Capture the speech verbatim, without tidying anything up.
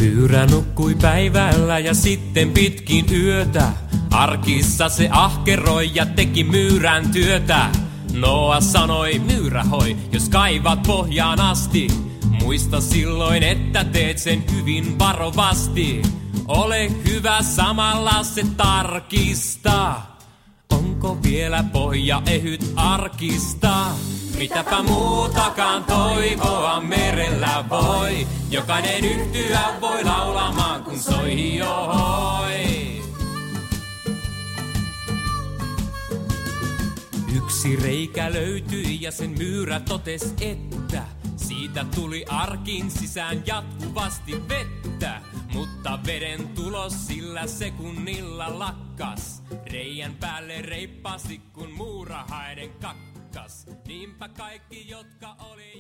Myyrä nukkui päivällä ja sitten pitkin yötä. Arkissa se ahkeroi ja teki myyrän työtä. Noa sanoi, myyrä hoi, jos kaivat pohjaan asti. Muista silloin, että teet sen hyvin varovasti. Ole hyvä, samalla se tarkista. Onko vielä pohja ehyt arkista? Mitäpä muutakaan toivoa merellä voi. Jokainen yhtyä voi laulamaan, kun soi hiohoi. Yksi reikä löytyi ja sen myyrä totes, että siitä tuli arkin sisään jatkuvasti vettä. Mutta veden tulos sillä sekunnilla lakkas. Reijän päälle reippaasti kun muurahainen kakkas. Niinpä kaikki, jotka oli